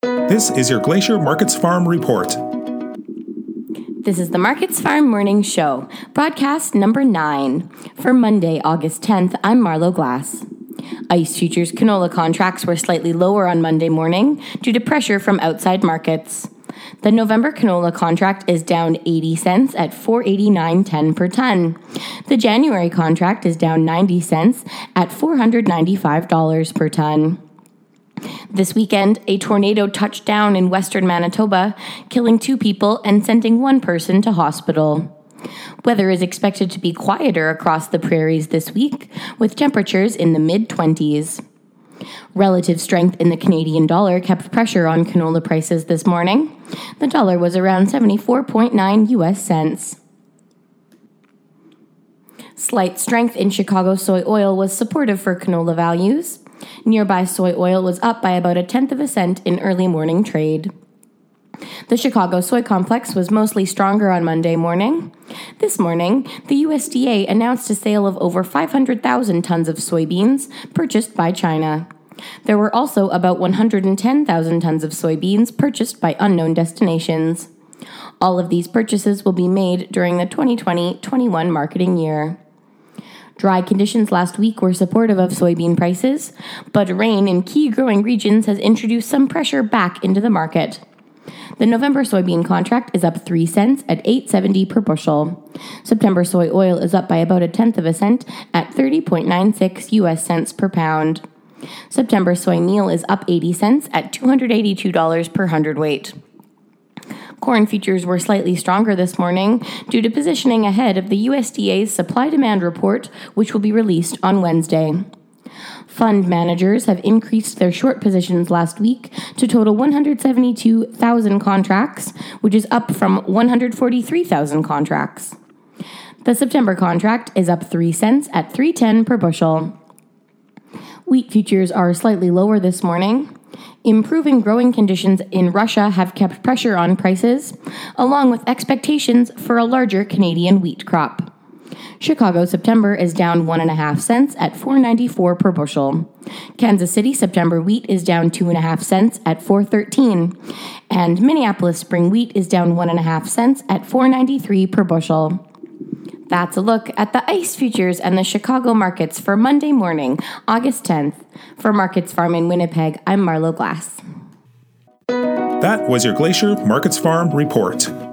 This is your Glacier Markets Farm Report. This is the Markets Farm Morning Show, broadcast number 9. For Monday, August 10th, I'm Marlo Glass. ICE futures canola contracts were slightly lower on Monday morning due to pressure from outside markets. The November canola contract is down 80 cents at $489.10 per ton. The January contract is down 90 cents at $495 per ton. This weekend, a tornado touched down in western Manitoba, killing 2 people and sending 1 person to hospital. Weather is expected to be quieter across the prairies this week, with temperatures in the mid-20s. Relative strength in the Canadian dollar kept pressure on canola prices this morning. The dollar was around 74.9 US cents. Slight strength in Chicago soy oil was supportive for canola values. Nearby soy oil was up by about 1/10 cent in early morning trade. The Chicago soy complex was mostly stronger on Monday morning. This morning, the USDA announced a sale of over 500,000 tons of soybeans purchased by China. There were also about 110,000 tons of soybeans purchased by unknown destinations. All of these purchases will be made during the 2020-21 marketing year. Dry conditions last week were supportive of soybean prices, but rain in key growing regions has introduced some pressure back into the market. The November soybean contract is up 3 cents at $8.70 per bushel. September soy oil is up by about 1/10 cent at 30.96 US cents per pound. September soy meal is up 80 cents at $282 per hundredweight. Corn futures were slightly stronger this morning due to positioning ahead of the USDA's supply-demand report, which will be released on Wednesday. Fund managers have increased their short positions last week to total 172,000 contracts, which is up from 143,000 contracts. The September contract is up 3 cents at $3.10 per bushel. Wheat futures are slightly lower this morning. Improving growing conditions in Russia have kept pressure on prices, along with expectations for a larger Canadian wheat crop. Chicago September is down 1.5 cents at $4.94 per bushel. Kansas City September wheat is down 2.5 cents at $4.13, and Minneapolis spring wheat is down 1.5 cents at $4.93 per bushel. That's a look at the ICE futures and the Chicago markets for Monday morning, August 10th. For Markets Farm in Winnipeg, I'm Marlo Glass. That was your Glacier Markets Farm Report.